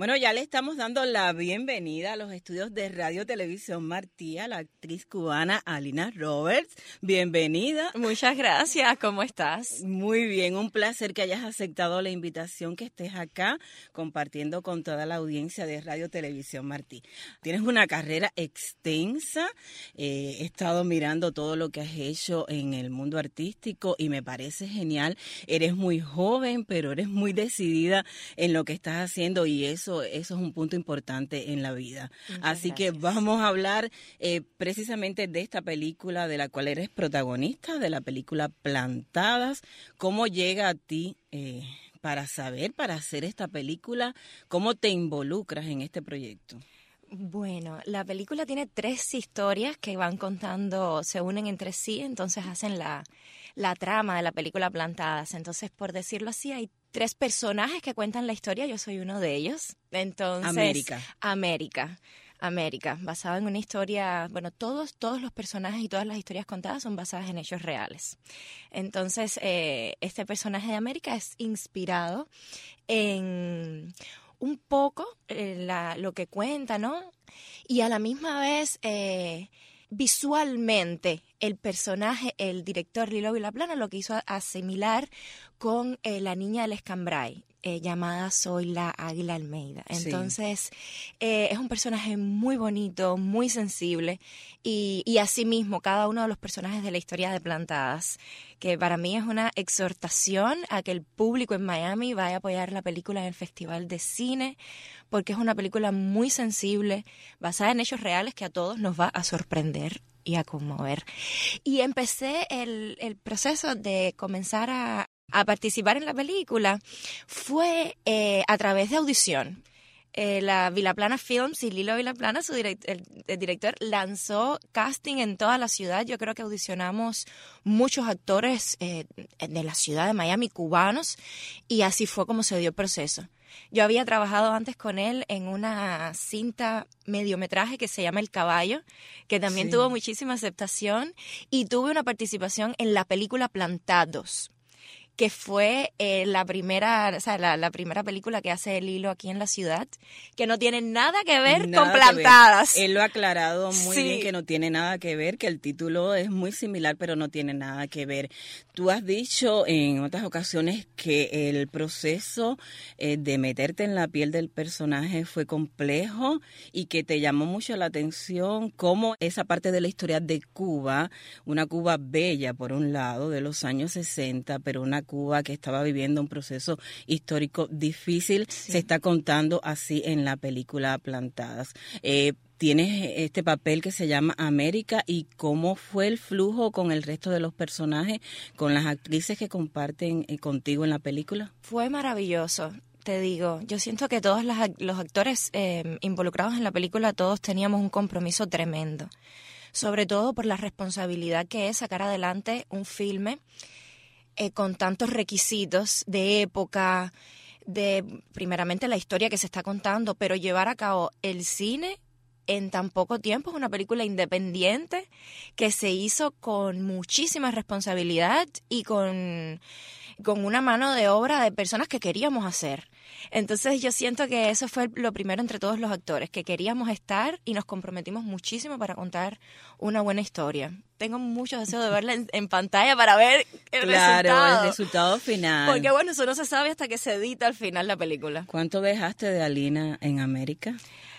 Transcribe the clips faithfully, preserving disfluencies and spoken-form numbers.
Bueno, ya le estamos dando la bienvenida a los estudios de Radio Televisión Martí a la actriz cubana Alina Roberts. Bienvenida. Muchas gracias, ¿cómo estás? Muy bien, un placer que hayas aceptado la invitación, que estés acá compartiendo con toda la audiencia de Radio Televisión Martí. Tienes una carrera extensa, eh, he estado mirando todo lo que has hecho en el mundo artístico y me parece genial. Eres muy joven, pero eres muy decidida en lo que estás haciendo y eso Eso, eso es un punto importante en la vida. Muchas Así gracias. que vamos a hablar eh, precisamente de esta película de la cual eres protagonista, de la película Plantadas. ¿Cómo llega a ti eh, para saber, para hacer esta película? ¿Cómo te involucras en este proyecto? Bueno, la película tiene tres historias que van contando, se unen entre sí, entonces hacen la, la trama de la película Plantadas. Entonces, por decirlo así, hay tres personajes que cuentan la historia, yo soy uno de ellos. Entonces, América. América. América, basada en una historia, bueno, todos, todos los personajes y todas las historias contadas son basadas en hechos reales. Entonces, eh, este personaje de América es inspirado en un poco eh, la, lo que cuenta, ¿no? Y a la misma vez, eh, visualmente, el personaje, el director Lilo Vilaplana lo quiso asimilar con eh, la niña del Escambray, eh, llamada Soy la Águila Almeida. Entonces, sí. eh, es un personaje muy bonito, muy sensible, y, y asimismo cada uno de los personajes de la historia de Plantadas, que para mí es una exhortación a que el público en Miami vaya a apoyar la película en el Festival de Cine, porque es una película muy sensible, basada en hechos reales que a todos nos va a sorprender y a conmover. Y empecé el, el proceso de comenzar a, a participar en la película fue eh, a través de audición. Eh, la Vilaplana Films y Lilo Vilaplana, su direct, el, el director, lanzó casting en toda la ciudad. Yo creo que audicionamos muchos actores eh, de la ciudad de Miami, cubanos, y así fue como se dio el proceso. Yo había trabajado antes con él en una cinta mediometraje que se llama El Caballo, que también sí. tuvo muchísima aceptación, y tuve una participación en la película Plantados, que fue eh, la primera, o sea, la, la primera película que hace Lilo aquí en la ciudad, que no tiene nada que ver nada con Plantadas. Él lo ha aclarado muy sí. bien, que no tiene nada que ver, que el título es muy similar, pero no tiene nada que ver. Tú has dicho en otras ocasiones que el proceso eh, de meterte en la piel del personaje fue complejo y que te llamó mucho la atención cómo esa parte de la historia de Cuba, una Cuba bella por un lado, de los años sesenta, pero una Cuba que estaba viviendo un proceso histórico difícil, sí. se está contando así en la película Plantadas. Eh, tienes este papel que se llama América, y cómo fue el flujo con el resto de los personajes, con las actrices que comparten eh, contigo en la película. Fue maravilloso. Te digo, yo siento que todos los, los actores eh, involucrados en la película, todos teníamos un compromiso tremendo, sobre todo por la responsabilidad que es sacar adelante un filme Eh, con tantos requisitos de época, de primeramente la historia que se está contando, pero llevar a cabo el cine en tan poco tiempo. Es una película independiente que se hizo con muchísima responsabilidad y con, con una mano de obra de personas que queríamos hacer. Entonces yo siento que eso fue lo primero entre todos los actores, que queríamos estar y nos comprometimos muchísimo para contar una buena historia. Tengo mucho deseo de verla en, en pantalla para ver el claro, resultado. Claro, el resultado final. Porque bueno, eso no se sabe hasta que se edita al final la película. ¿Cuánto dejaste de Alina en América?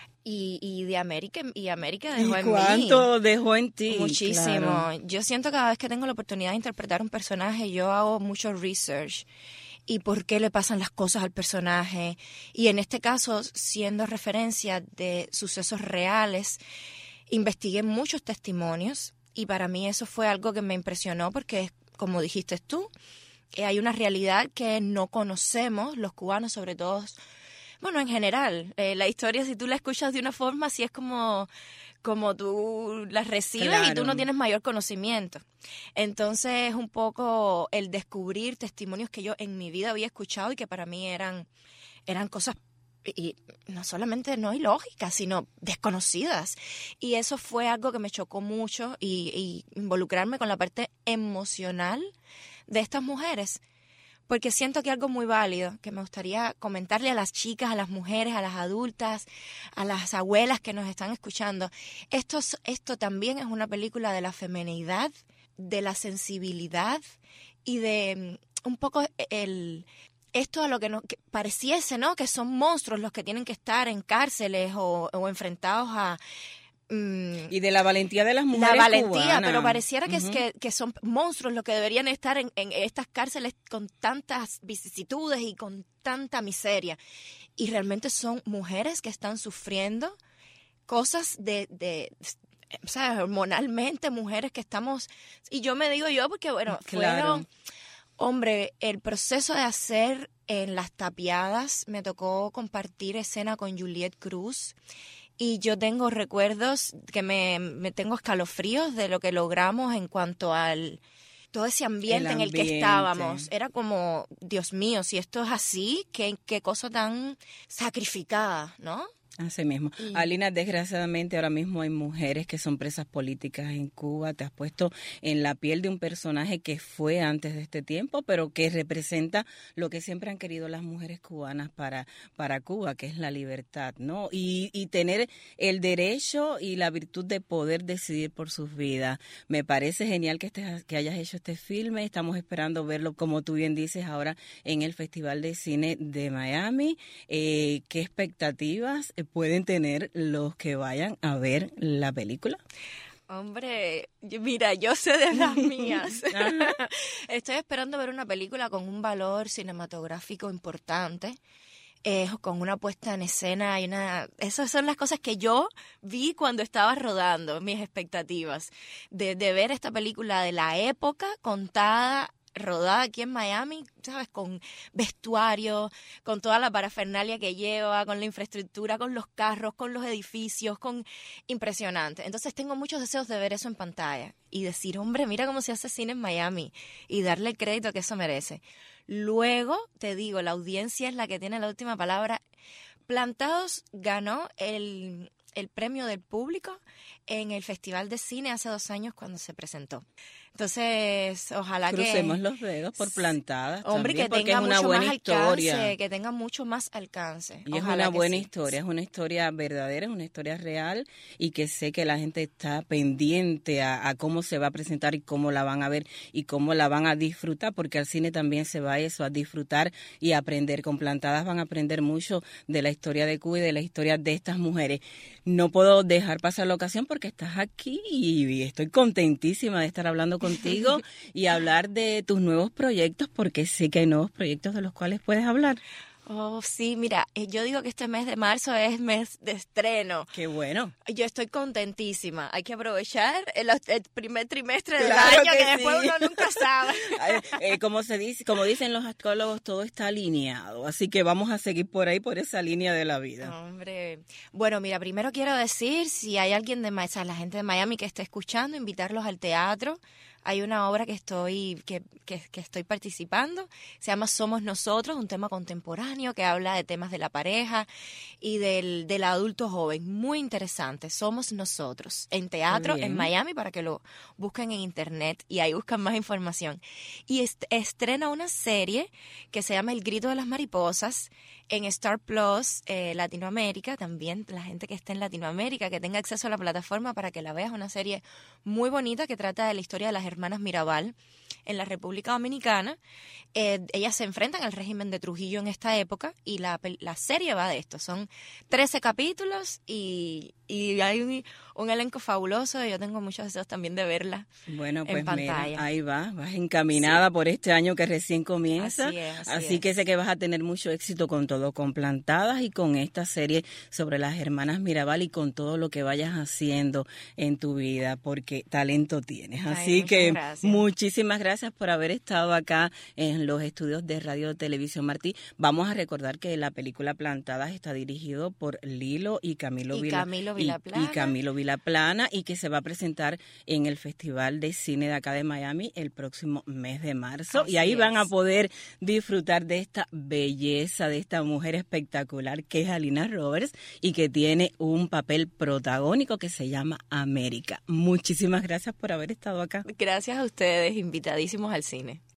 Y, y de América, y América dejó ¿Y en mí. ¿Cuánto dejó en ti? Muchísimo. Claro. Yo siento que cada vez que tengo la oportunidad de interpretar un personaje, yo hago mucho research. Y por qué le pasan las cosas al personaje. Y en este caso, siendo referencia de sucesos reales, investigué muchos testimonios. Y para mí eso fue algo que me impresionó porque, como dijiste tú, eh, hay una realidad que no conocemos los cubanos, sobre todo. Bueno, en general, eh, la historia, si tú la escuchas de una forma, así es como, como tú la recibes, claro. Y tú no tienes mayor conocimiento. Entonces, es un poco el descubrir testimonios que yo en mi vida había escuchado y que para mí eran, eran cosas, y no solamente no ilógicas, sino desconocidas. Y eso fue algo que me chocó mucho, y, y involucrarme con la parte emocional de estas mujeres. porque siento que algo muy válido, que me gustaría comentarle a las chicas, a las mujeres, a las adultas, a las abuelas que nos están escuchando. Esto, esto también es una película de la feminidad, de la sensibilidad y de un poco el... Esto a lo que, nos, que pareciese, ¿no? Que son monstruos los que tienen que estar en cárceles o, o enfrentados a... Mm, y de la valentía de las mujeres La valentía, cubanas. pero pareciera que, uh-huh. es que, que son monstruos los que deberían estar en, en estas cárceles con tantas vicisitudes y con tanta miseria. Y realmente son mujeres que están sufriendo cosas de... de o sea, hormonalmente, mujeres que estamos... Y yo me digo yo porque, bueno, claro. fueron... Hombre, el proceso de hacer en Las Tapiadas, me tocó compartir escena con Juliette Cruz y yo tengo recuerdos que me, me tengo escalofríos de lo que logramos en cuanto al todo ese ambiente, el ambiente en el que estábamos. Era como, Dios mío, si esto es así, qué, qué cosa tan sacrificada, ¿no? Así mismo. Sí. Alina, desgraciadamente ahora mismo hay mujeres que son presas políticas en Cuba. Te has puesto en la piel de un personaje que fue antes de este tiempo, pero que representa lo que siempre han querido las mujeres cubanas para, para Cuba, que es la libertad, ¿no? Y, y tener el derecho y la virtud de poder decidir por sus vidas. Me parece genial que, estés, que hayas hecho este filme. Estamos esperando verlo, como tú bien dices, ahora en el Festival de Cine de Miami. Eh, ¿Qué expectativas pueden tener los que vayan a ver la película? Hombre, mira, yo sé de las mías. Estoy esperando ver una película con un valor cinematográfico importante, eh, con una puesta en escena y una... Esas son las cosas que yo vi cuando estaba rodando, mis expectativas, de, de ver esta película de la época contada, rodada aquí en Miami, ¿sabes? Con vestuario, con toda la parafernalia que lleva, con la infraestructura, con los carros, con los edificios, con impresionante. Entonces tengo muchos deseos de ver eso en pantalla y decir, hombre, mira cómo se hace cine en Miami y darle el crédito que eso merece. Luego, te digo, la audiencia es la que tiene la última palabra. Plantados ganó el, el premio del público en el Festival de Cine hace dos años cuando se presentó. Entonces, ojalá Crucemos que... Crucemos los dedos por Plantadas. Hombre, también, que tenga es una mucho buena más historia. alcance, que tenga mucho más alcance. Y ojalá es una que buena sí. historia, es una historia verdadera, es una historia real y que sé que la gente está pendiente a, a cómo se va a presentar y cómo la van a ver y cómo la van a disfrutar, porque al cine también se va a eso, a disfrutar y a aprender. Con Plantadas van a aprender mucho de la historia de Cuba y de la historia de estas mujeres. No puedo dejar pasar la ocasión porque estás aquí y estoy contentísima de estar hablando contigo y hablar de tus nuevos proyectos, porque sé que hay nuevos proyectos de los cuales puedes hablar. Oh, sí, mira, yo digo que este mes de marzo es mes de estreno. ¡Qué bueno! Yo estoy contentísima. Hay que aprovechar el, el primer trimestre del claro año, que, que después sí. uno nunca sabe. eh, como se dice, como dicen los astrólogos, todo está alineado. Así que vamos a seguir por ahí, por esa línea de la vida. Hombre. Bueno, mira, primero quiero decir, si hay alguien de Miami, o sea, la gente de Miami que esté escuchando, invitarlos al teatro. Hay una obra que estoy que, que, que estoy participando, se llama Somos Nosotros, un tema contemporáneo que habla de temas de la pareja y del, del adulto joven. Muy interesante, Somos Nosotros, en teatro en Miami, para que lo busquen en internet y ahí buscan más información. Y est- estrena una serie que se llama El Grito de las Mariposas en Star Plus eh, Latinoamérica, también la gente que esté en Latinoamérica, que tenga acceso a la plataforma para que la vea. Es una serie muy bonita que trata de la historia de las hermanas Mirabal en la República Dominicana. Eh, ellas se enfrentan al régimen de Trujillo en esta época y la, la serie va de esto. Son trece capítulos y, y hay un, un elenco fabuloso y yo tengo muchos deseos también de verla. Bueno, pues en pantalla. Mira, ahí va, vas encaminada sí. por este año que recién comienza. Así es, así así es. que sé que vas a tener mucho éxito con todo, con Plantadas y con esta serie sobre las hermanas Mirabal y con todo lo que vayas haciendo en tu vida, porque talento tienes. Así Ay, que gracias. muchísimas gracias por haber estado acá en los estudios de Radio Televisión Martí. Vamos a recordar que la película Plantadas está dirigido por Lilo y Camilo, y Vila, Camilo Vilaplana. Y, y Camilo Vilaplana y que se va a presentar en el Festival de Cine de acá de Miami el próximo mes de marzo. Así y ahí es. van a poder disfrutar de esta belleza, de esta mujer espectacular que es Alina Roberts y que tiene un papel protagónico que se llama América. Muchísimas gracias por haber estado acá. Gracias a ustedes, invitadísimos al cine.